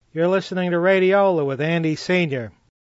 You're listening to Radiola with Andy Sr.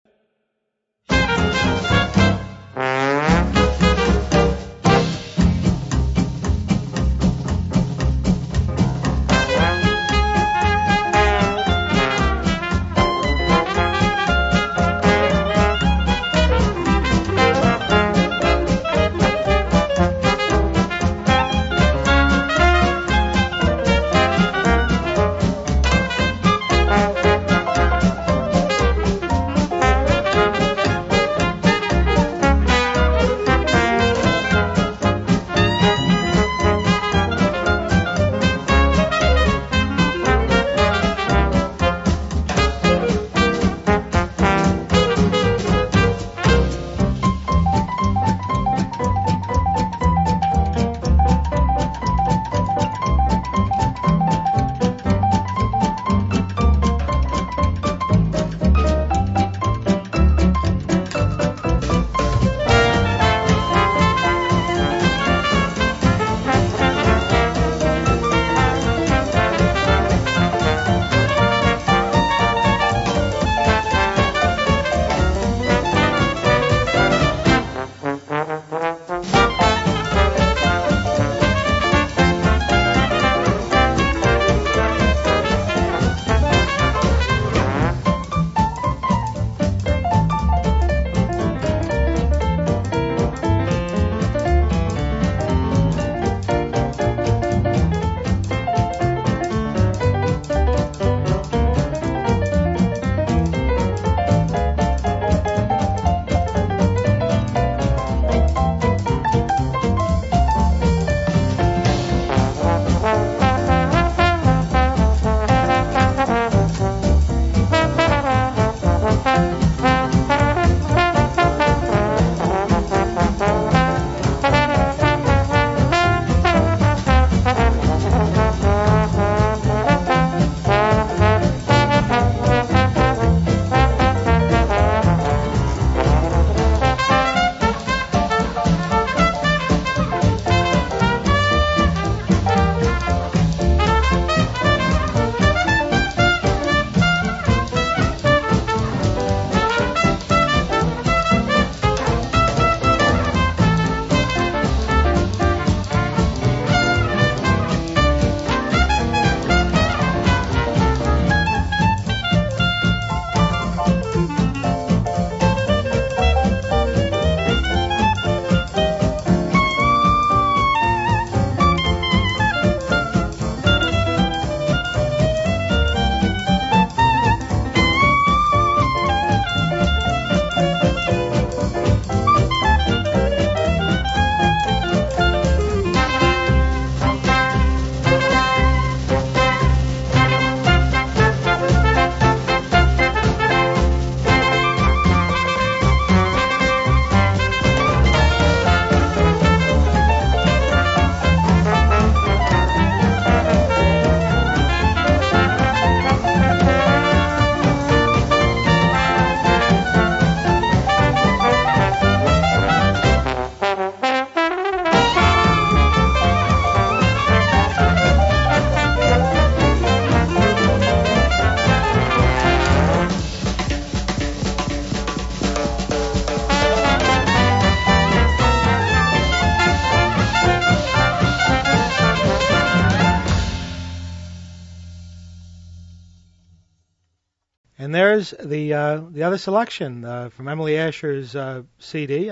And there's the other selection from Emily Asher's CD.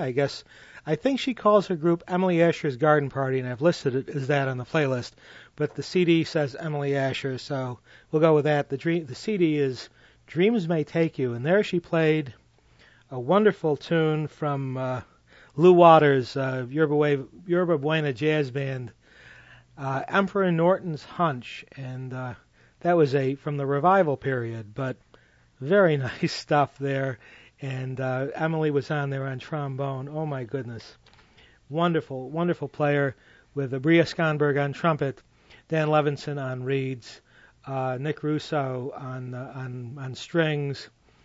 I think she calls her group Emily Asher's Garden Party, and I've listed it as that on the playlist. But the CD says Emily Asher, so we'll go with that. The CD is Dreams May Take You, and there she played a wonderful tune from Lou Waters' Yerba Buena Jazz Band, Emperor Norton's Hunch, and that was from the revival period, but very nice stuff there. And Emily was on there on trombone. Oh my goodness, wonderful, wonderful player with Bria Skonberg on trumpet, Dan Levinson on reeds, Nick Russo on strings,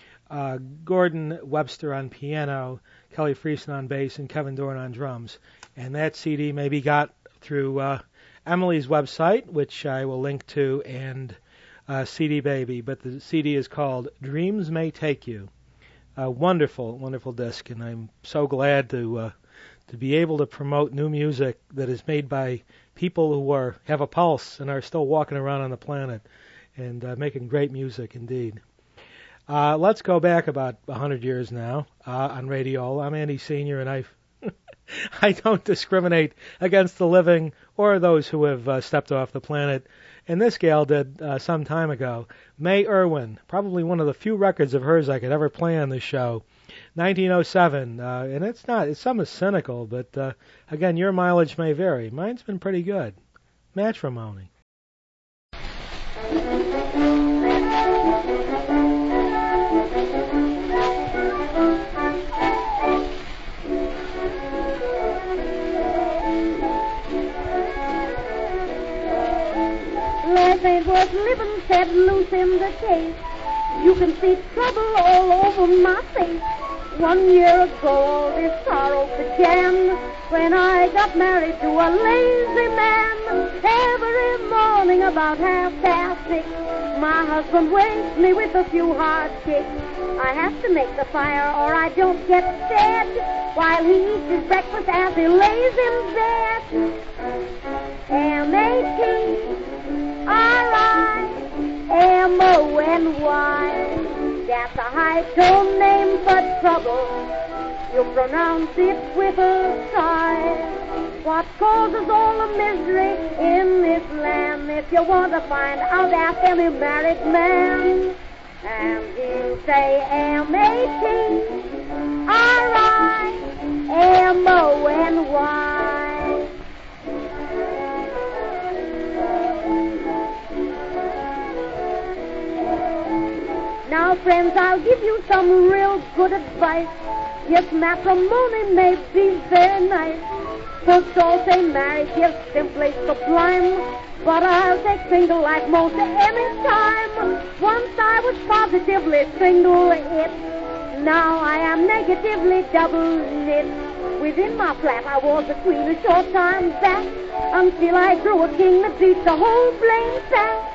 Gordon Webster on piano, Kelly Friesen on bass, and Kevin Dorn on drums. And that CD may be got through Emily's website, which I will link to, and CD Baby, but the CD is called Dreams May Take You. A wonderful, wonderful disc, and I'm so glad to be able to promote new music that is made by people who have a pulse and are still walking around on the planet and making great music indeed. Let's go back about 100 years now on Radio. I'm Andy Sr., and I don't discriminate against the living or those who have stepped off the planet. And this gal did some time ago. May Irwin, probably one of the few records of hers I could ever play on this show. 1907, and it's somewhat cynical, but again, your mileage may vary. Mine's been pretty good. Matrimony. Life ain't worth living, said Lucinda Case. You can see trouble all over my face. 1 year ago, all this sorrow began when I got married to a lazy man. Every morning about 6:30, my husband wakes me with a few hard kicks. I have to make the fire or I don't get fed while he eats his breakfast as he lays in bed. M-A-T-R-I-M-O-N-Y. That's a high-tone name for trouble. You pronounce it with a sigh. What causes all the misery in this land? If you want to find out, ask any married man. And he'll say M-A-T-R-I-M-O-N-Y. Now, friends, I'll give you some real good advice. Yes, matrimony may be very nice. Folks all say marriage is simply sublime, but I'll take single like most any time. Once I was positively single, now I am negatively double knit. Within my flat I was a queen a short time back, until I grew a king that beats the whole blame sack.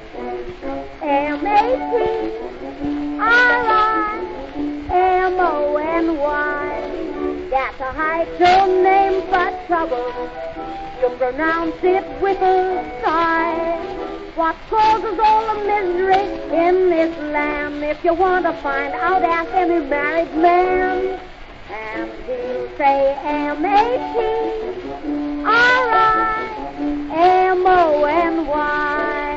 M-A-T-R-I-M-O-N-Y. That's a high-tone name for trouble. You pronounce it with a sigh. What causes all the misery in this land? If you want to find out, ask any married man. And he'll say M-A-T-R-I-M-O-N-Y.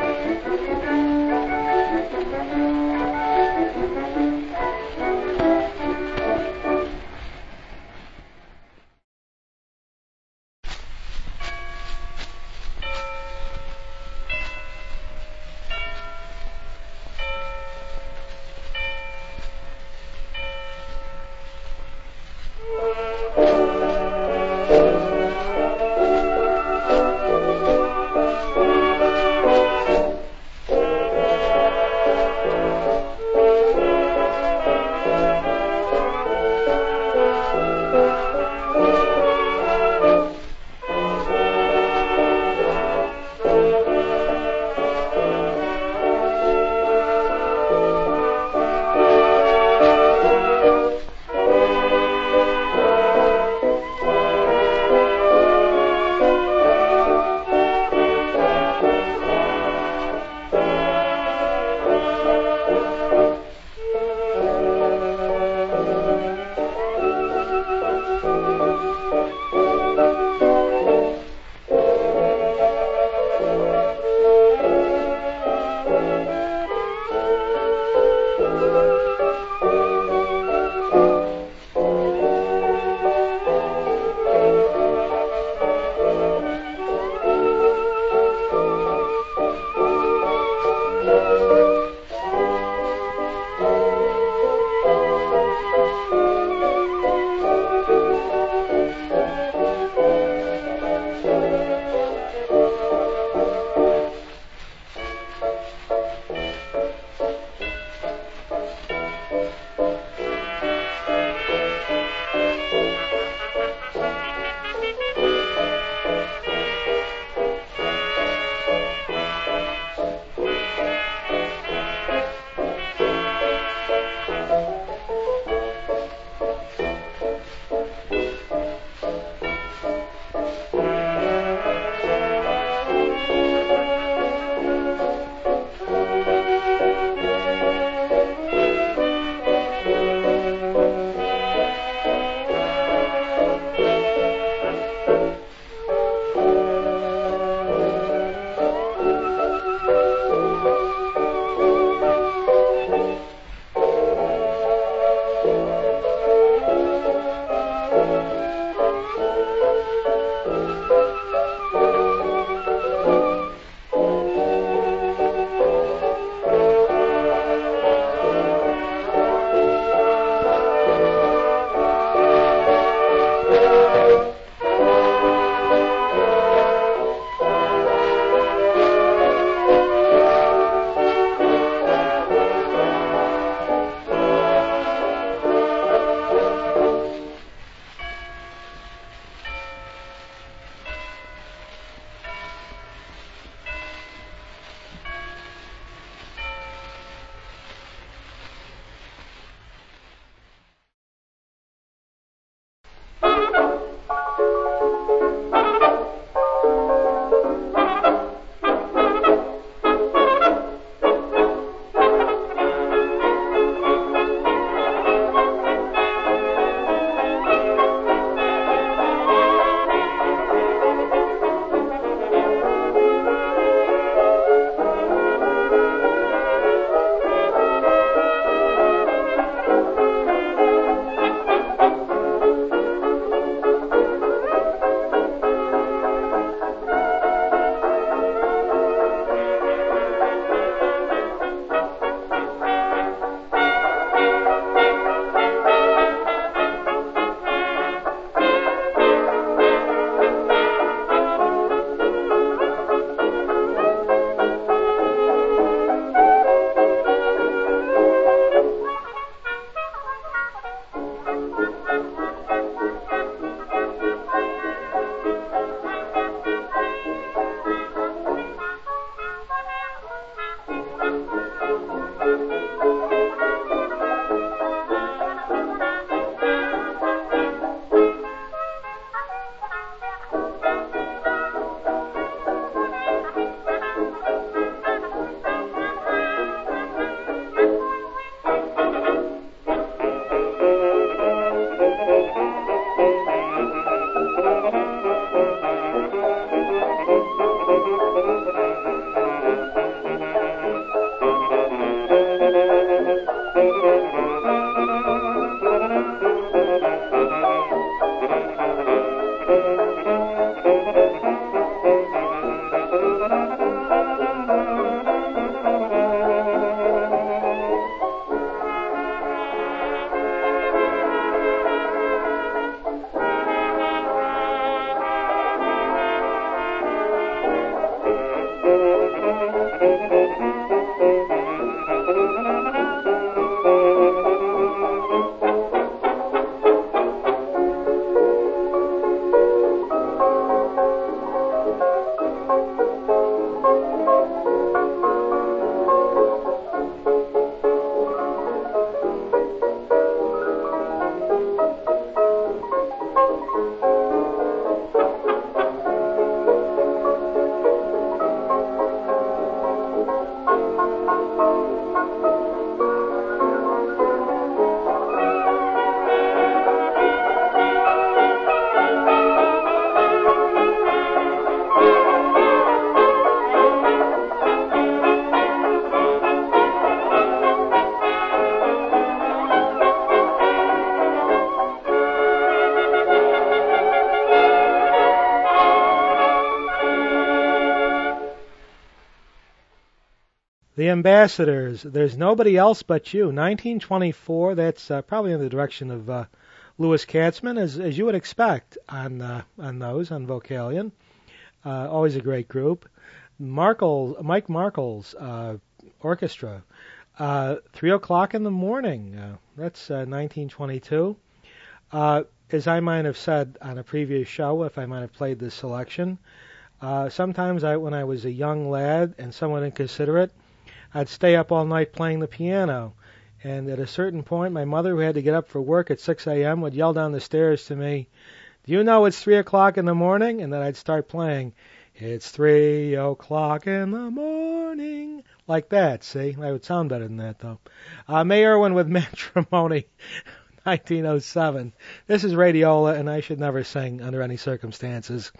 The Ambassadors, There's Nobody Else But You, 1924. That's probably in the direction of Louis Katzman, as you would expect on Vocalion. Always a great group. Mike Markle's orchestra. 3 o'clock in the morning. That's 1922. As I might have said on a previous show, if I might have played this selection, sometimes when I was a young lad and somewhat inconsiderate, I'd stay up all night playing the piano. And at a certain point, my mother, who had to get up for work at 6 a.m., would yell down the stairs to me, "Do you know it's 3 o'clock in the morning?" And then I'd start playing, "It's 3 o'clock in the morning," like that, see? I would sound better than that, though. May Irwin with Matrimony, 1907. This is Radiola, and I should never sing under any circumstances.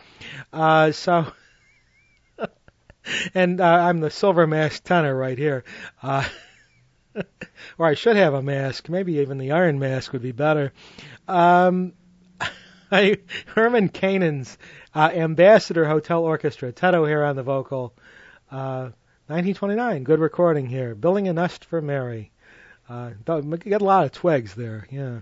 And I'm the silver mask tenor right here. Or I should have a mask. Maybe even the iron mask would be better. Herman Kanan's Ambassador Hotel Orchestra. Ted O'Hare on the vocal. 1929. Good recording here. Building a Nest for Mary. Get a lot of twigs there. Yeah.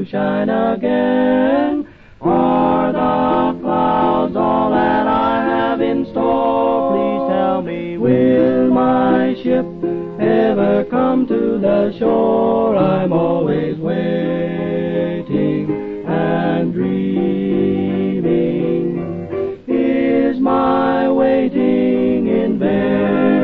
sunshine again. Are the clouds all that I have in store? Please tell me, will my ship ever come to the shore? I'm always waiting and dreaming. Is my waiting in vain?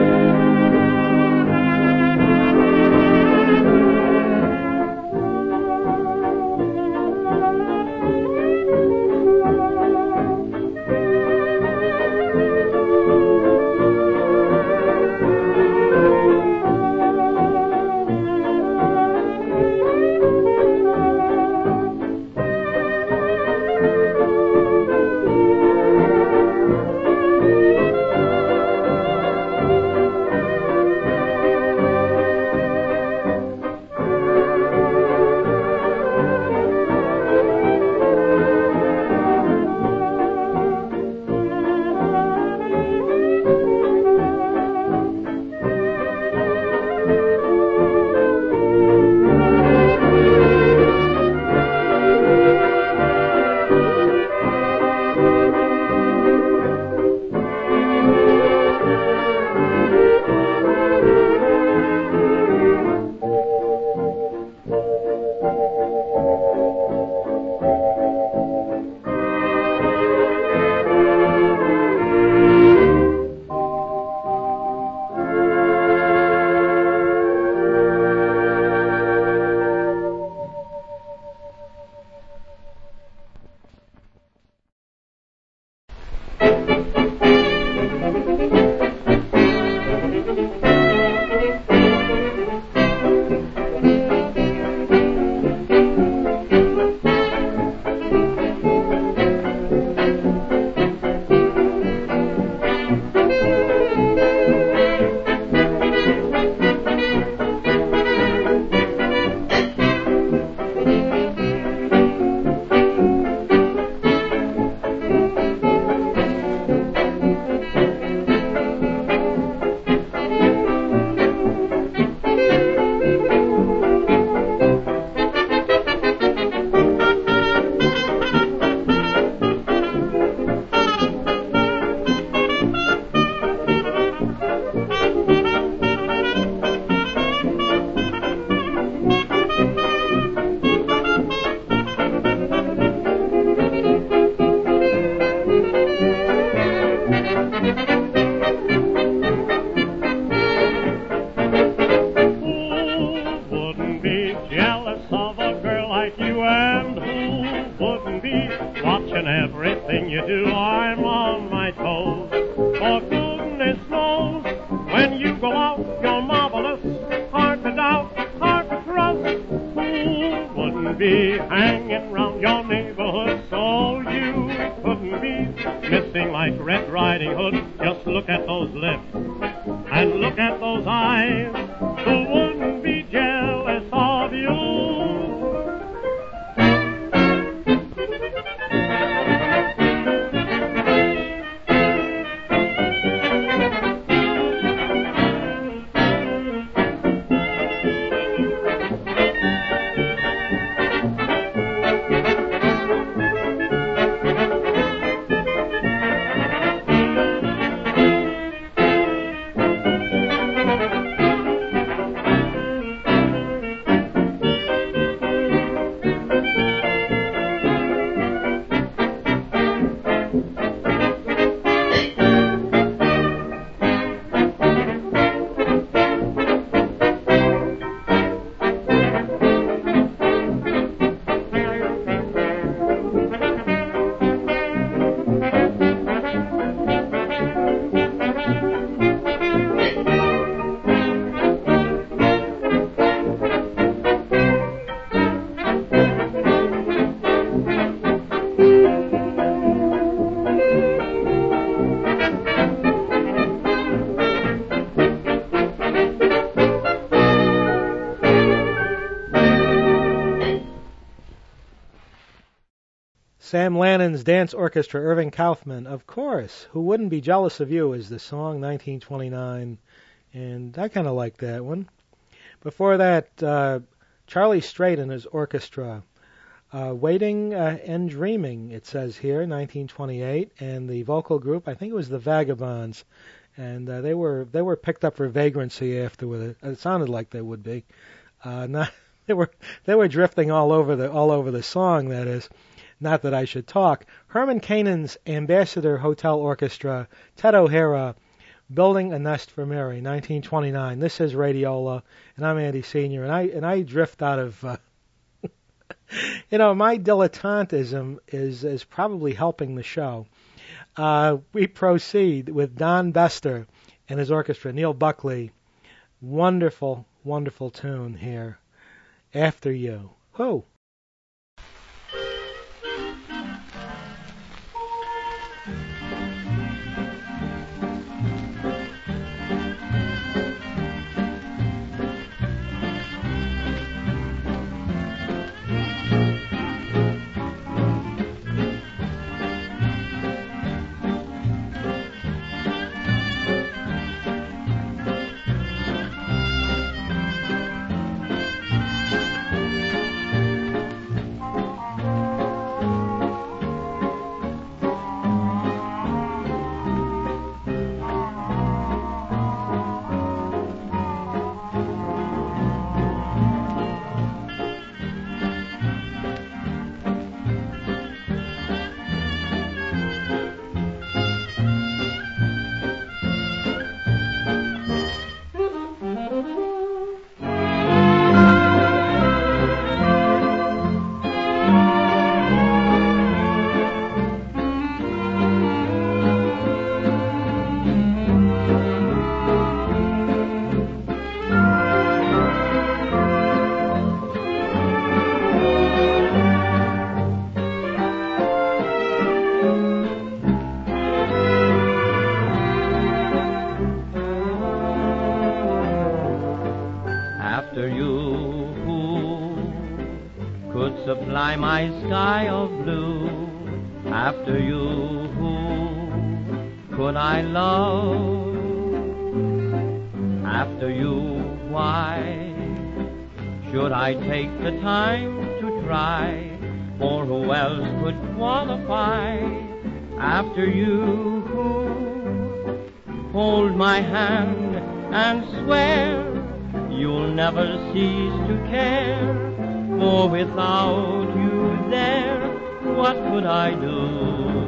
Everything you do, I'm on my toes. For goodness knows, when you go out, you're marvelous. Hard to doubt, hard to trust. Who wouldn't be hanging round your neighborhood? So you couldn't be missing like Red Riding Hood. Just look at those lips and look at those eyes. Who wouldn't be jealous of you? Sam Lannon's Dance Orchestra, Irving Kaufman, of course. Who Wouldn't Be Jealous of You is the song, 1929, and I kind of like that one. Before that, Charlie Strait and his orchestra, Waiting and Dreaming, it says here, 1928, and the vocal group, I think it was the Vagabonds, and they were picked up for vagrancy afterward. It sounded like they would be. Not they were drifting all over the song. That is, not that I should talk. Herman Canaan's Ambassador Hotel Orchestra, Ted O'Hara, Building a Nest for Mary, 1929. This is Radiola, and I'm Andy Senior, and I drift out of. My dilettantism is probably helping the show. We proceed with Don Bester and his orchestra, Neil Buckley. Wonderful, wonderful tune here. After You. Who? My sky of blue, after you, who could I love? After you, why should I take the time to try? For who else could qualify? After you, who hold my hand and swear you'll never cease to care. For without you there, what could I do?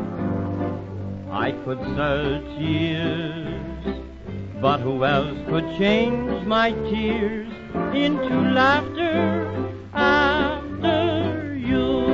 I could search years, but who else could change my tears into laughter after you?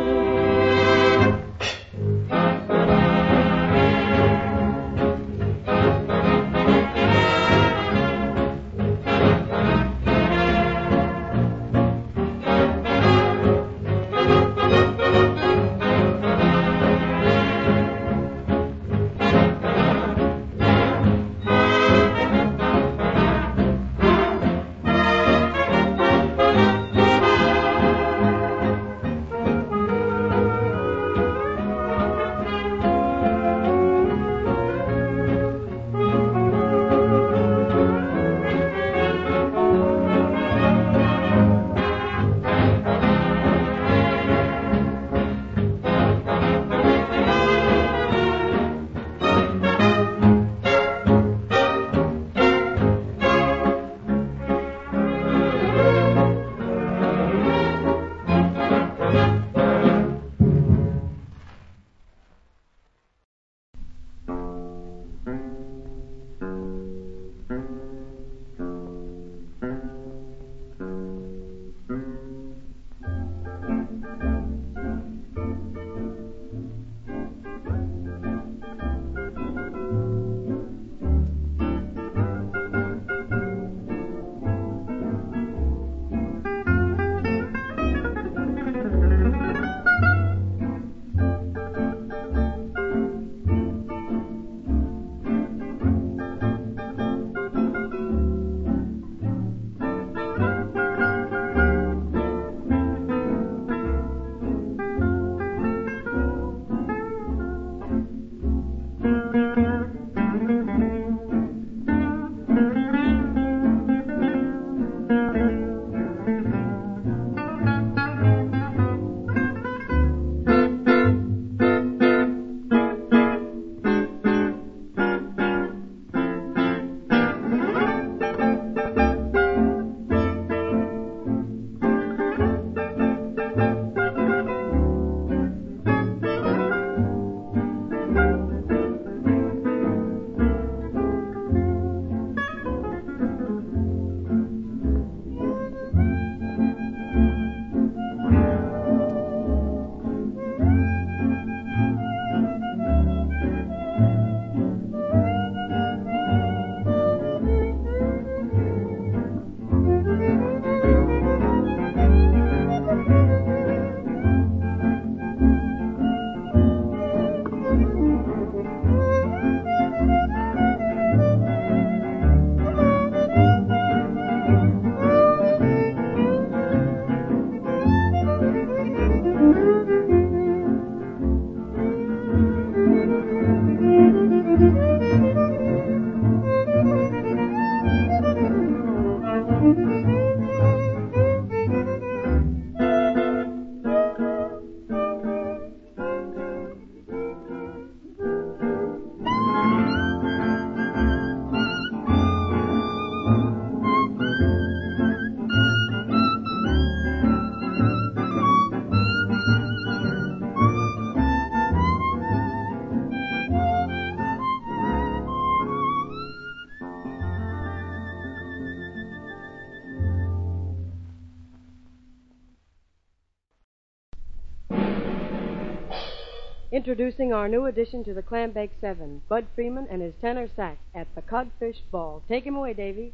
Introducing our new addition to the Clambake 7, Bud Freeman and his tenor sax at the Codfish Ball. Take him away, Davy.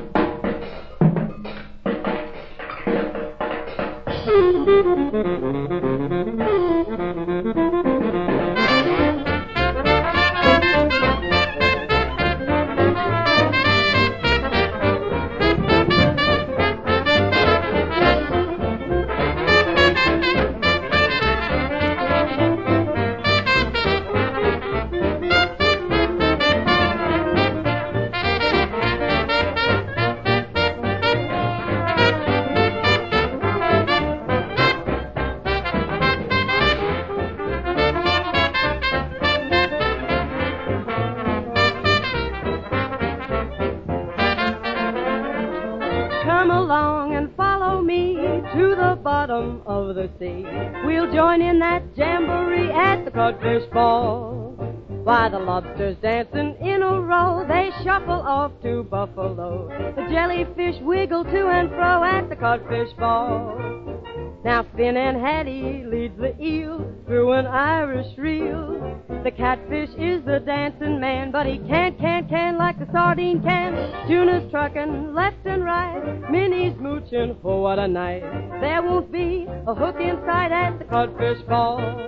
Of the sea. We'll join in that jamboree at the Codfish Ball. Why, the lobsters dancing in a row, they shuffle off to Buffalo. The jellyfish wiggle to and fro at the Codfish Ball. Now Finn and Hattie leads the eel through an Irish reel. The catfish is the dancing man, but he can't like the sardine can. Tuna's trucking left and right, Minnie's mooching, oh what a night. There won't be a hook in sight at the Codfish Ball.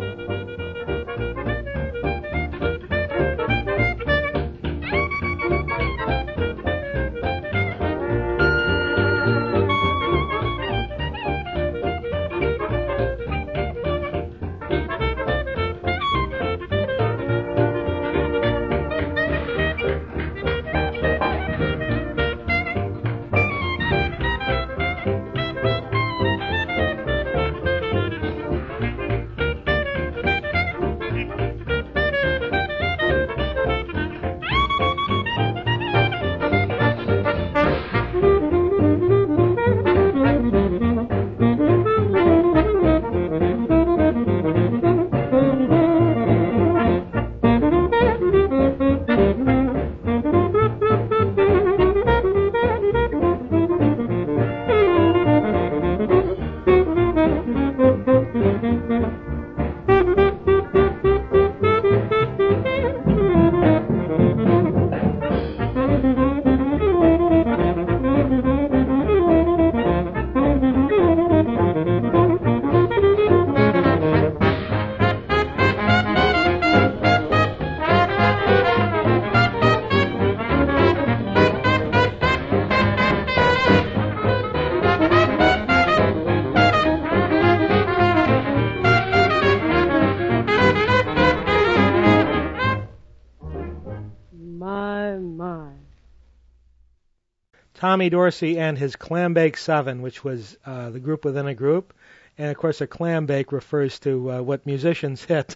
Tommy Dorsey and his Clambake 7, which was the group within a group. And, of course, a clambake refers to what musicians hit.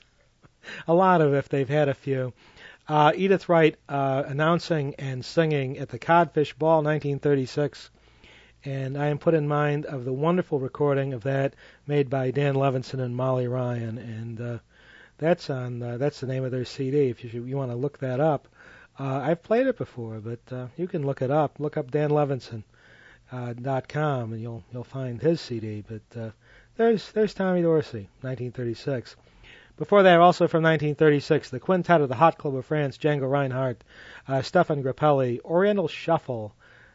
A lot of if they've had a few. Edith Wright announcing and singing at the Codfish Ball, 1936. And I am put in mind of the wonderful recording of that made by Dan Levinson and Molly Ryan. And that's the name of their CD if you want to look that up. I've played it before, but you can look it up. Look up danlevinson.com and you'll find his CD. But there's Tommy Dorsey, 1936. Before that, also from 1936, the Quintet of the Hot Club of France, Django Reinhardt, Stefan Grappelli, Oriental Shuffle,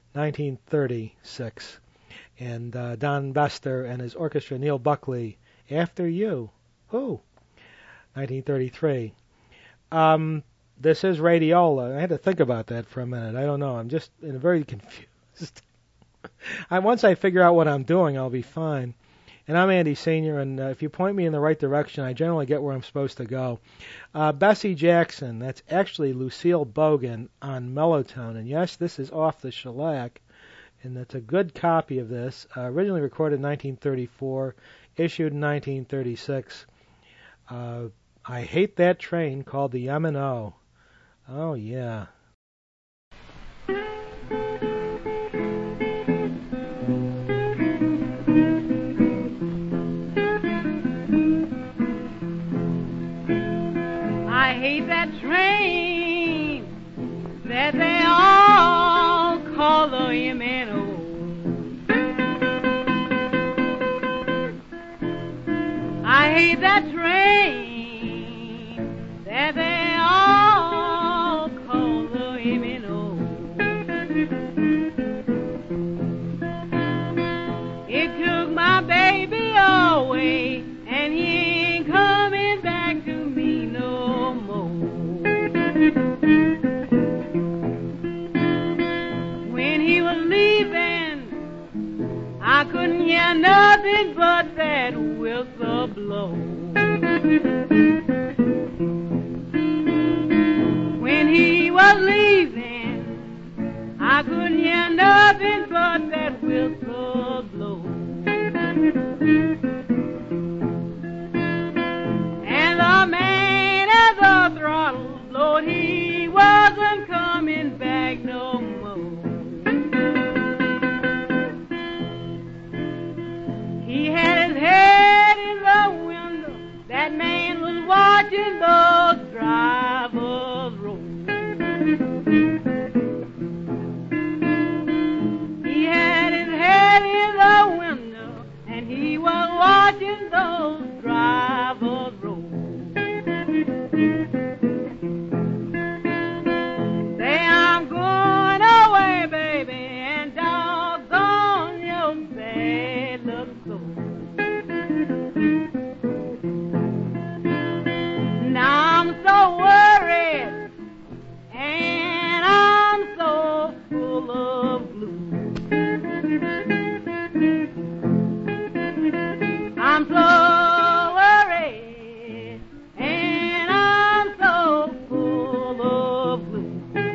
1936, and Don Bester and his orchestra, Neil Buckley, After You, who? 1933. This is Radiola. I had to think about that for a minute. I don't know. I'm just very confused. Once I figure out what I'm doing, I'll be fine. And I'm Andy Sr., and if you point me in the right direction, I generally get where I'm supposed to go. Bessie Jackson, that's actually Lucille Bogan on Mellotone. And yes, this is off the shellac, and that's a good copy of this. Originally recorded in 1934, issued in 1936. I Hate That Train, called the M&O. Oh, yeah. I hate that train that they all call the M&O. I hate that train It took my baby away, and he ain't coming back to me no more. When he was leaving, I couldn't hear nothing but that whistle blow. When he was leaving, I couldn't hear nothing but that whistle blow. And the man at the throttle, Lord, he wasn't coming back no more. He had his head in the window, that man was watching those drivers roll. He had his head in the window, and he was watching those drivers roll. Say, I'm going away, baby, and doggone your bad luck so. Now I'm so worried, and I'm so full of blue. I'm so worried, and I'm so full of blue.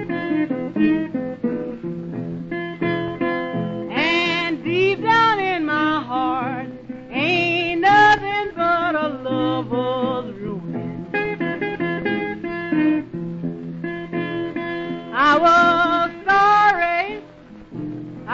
And deep down in my heart ain't nothing but a lover's ruin. I was sorry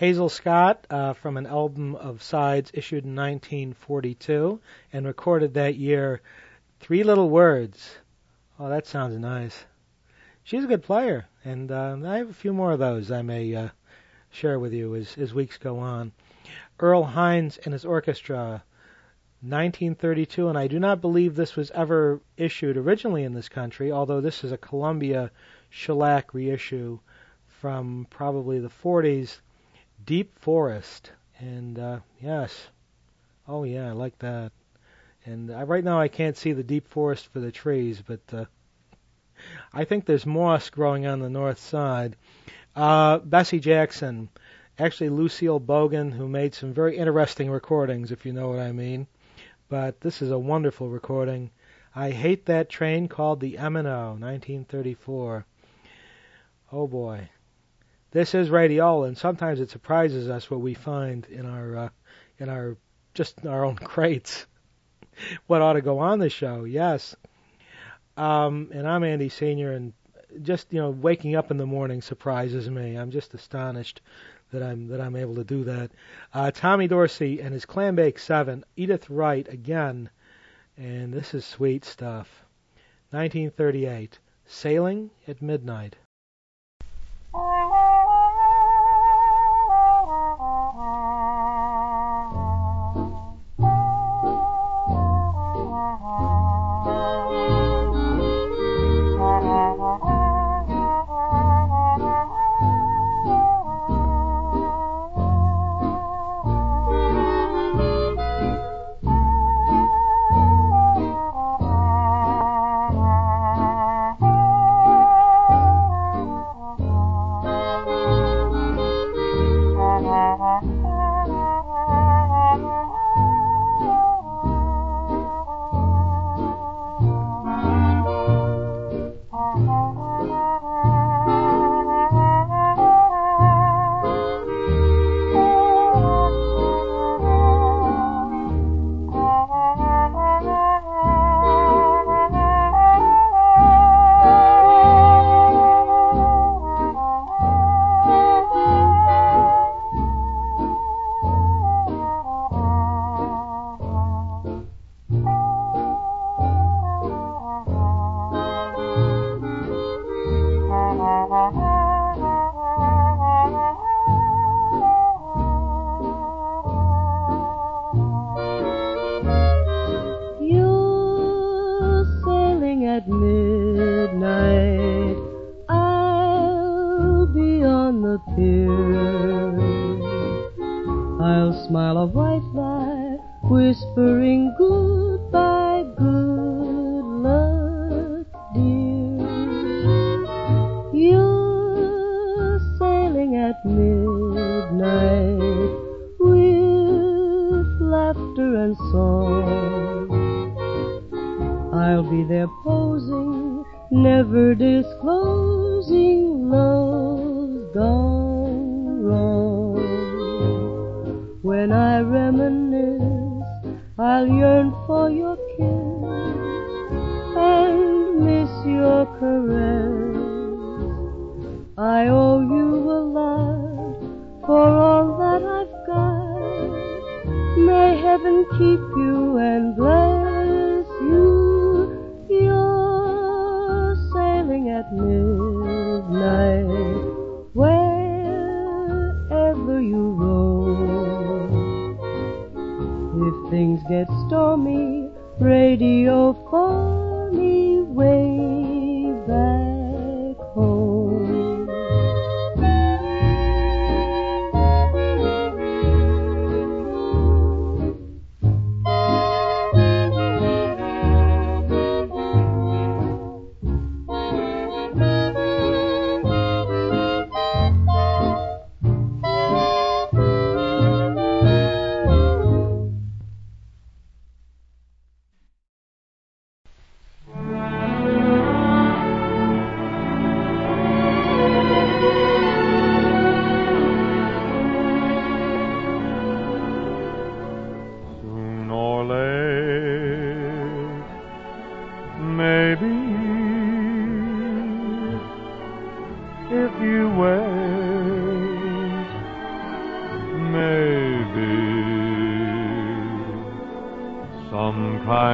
Hazel Scott from an album of sides issued in 1942 and recorded that year, Three Little Words. Oh, that sounds nice. She's a good player, and I have a few more of those I may share with you as weeks go on. Earl Hines and his orchestra, 1932, and I do not believe this was ever issued originally in this country, although this is a Columbia shellac reissue from probably the 40s, Deep Forest. And yes, oh yeah, I like that. And right now I can't see the deep forest for the trees, but I think there's moss growing on the north side. Bessie Jackson, actually Lucille Bogan, who made some very interesting recordings, if you know what I mean. But this is a wonderful recording. I Hate That Train, called the M&O, 1934. Oh boy. This is Radiola, and sometimes it surprises us what we find in our own crates. What ought to go on the show, yes. And I'm Andy Sr., and just, waking up in the morning surprises me. I'm just astonished that I'm able to do that. Tommy Dorsey and his Clambake 7, Edith Wright again, and this is sweet stuff. 1938, Sailing at Midnight.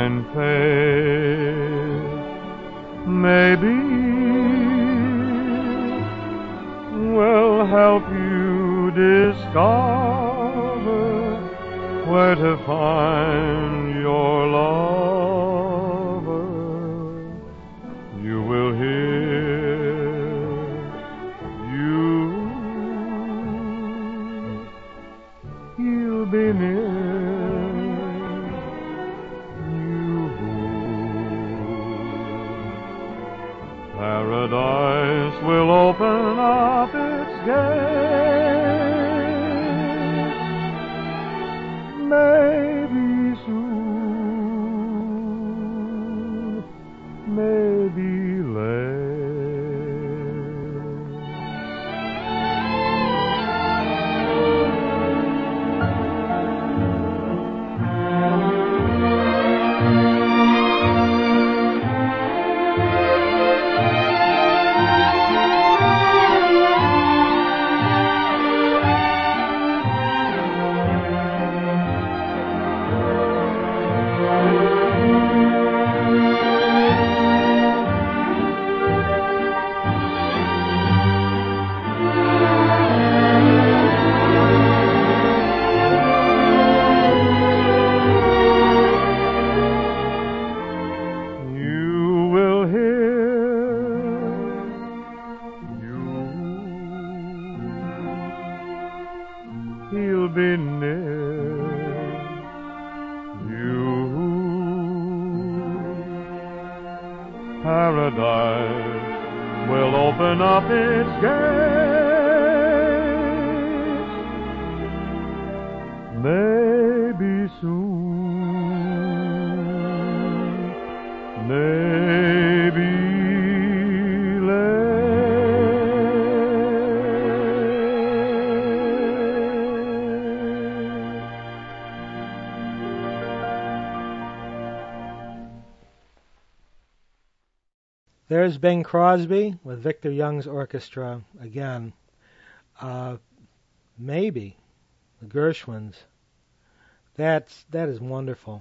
find faith. Maybe will help you discover where to find your lover. You will hear you'll be near. Paradise will open up its gates, maybe soon, maybe late. He'll be near you. Paradise will open up its gates, maybe soon, maybe There's Bing Crosby with Victor Young's orchestra again. Maybe the Gershwins. That is wonderful.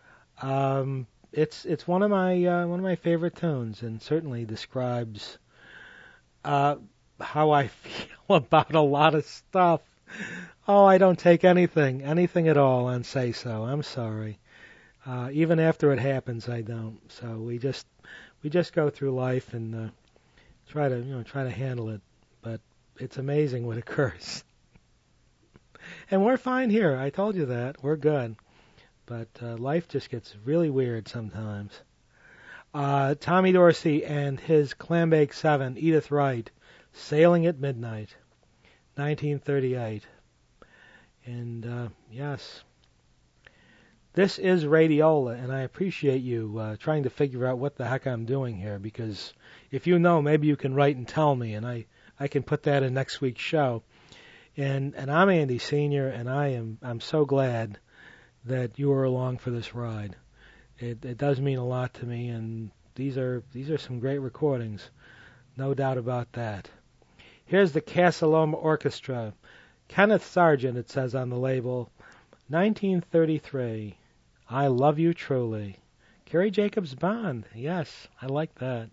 It's one of my favorite tunes, and certainly describes how I feel about a lot of stuff. Oh, I don't take anything at all on Say So. I'm sorry. Even after it happens, I don't. So we just go through life and try to handle it. But it's amazing what occurs. And we're fine here. I told you that. We're good. But life just gets really weird sometimes. Tommy Dorsey and his Clambake 7, Edith Wright, Sailing at Midnight, 1938. And yes, this is Radiola, and I appreciate you trying to figure out what the heck I'm doing here, because if you know, maybe you can write and tell me, and I can put that in next week's show. And I'm Andy Sr., and I'm so glad that you are along for this ride. It does mean a lot to me, and these are some great recordings, no doubt about that. Here's the Casa Loma Orchestra, Kenneth Sargent, it says on the label, 1933. I Love You Truly. Carrie Jacobs Bond. Yes, I like that.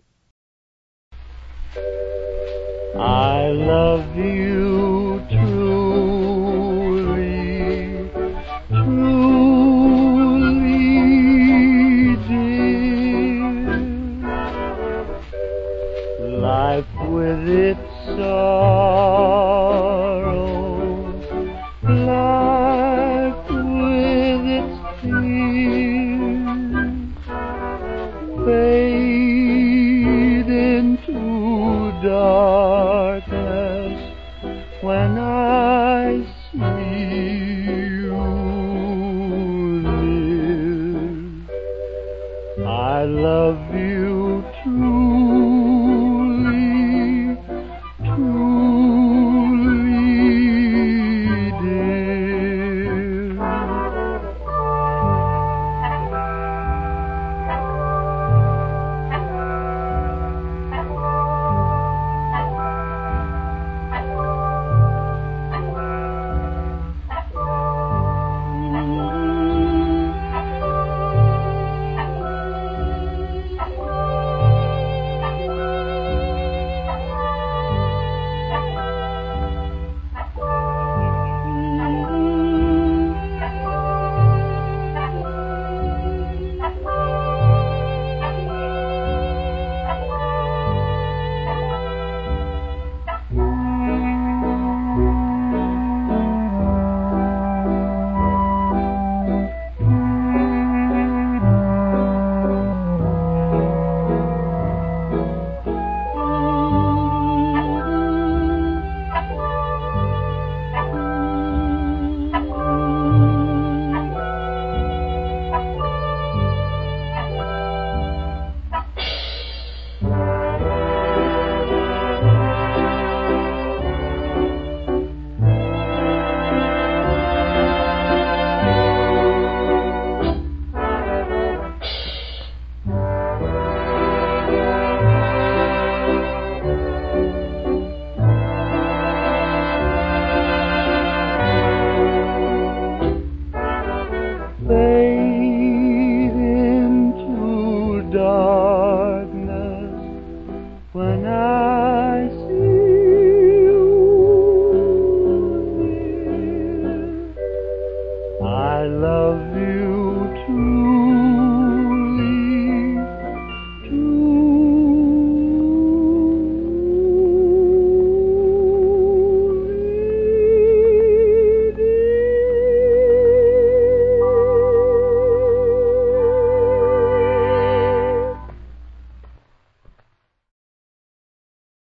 I love you truly, truly, dear. Life with its sorrow, life with its tears, fade into darkness when I see you live. I love you truly, truly, dear. when I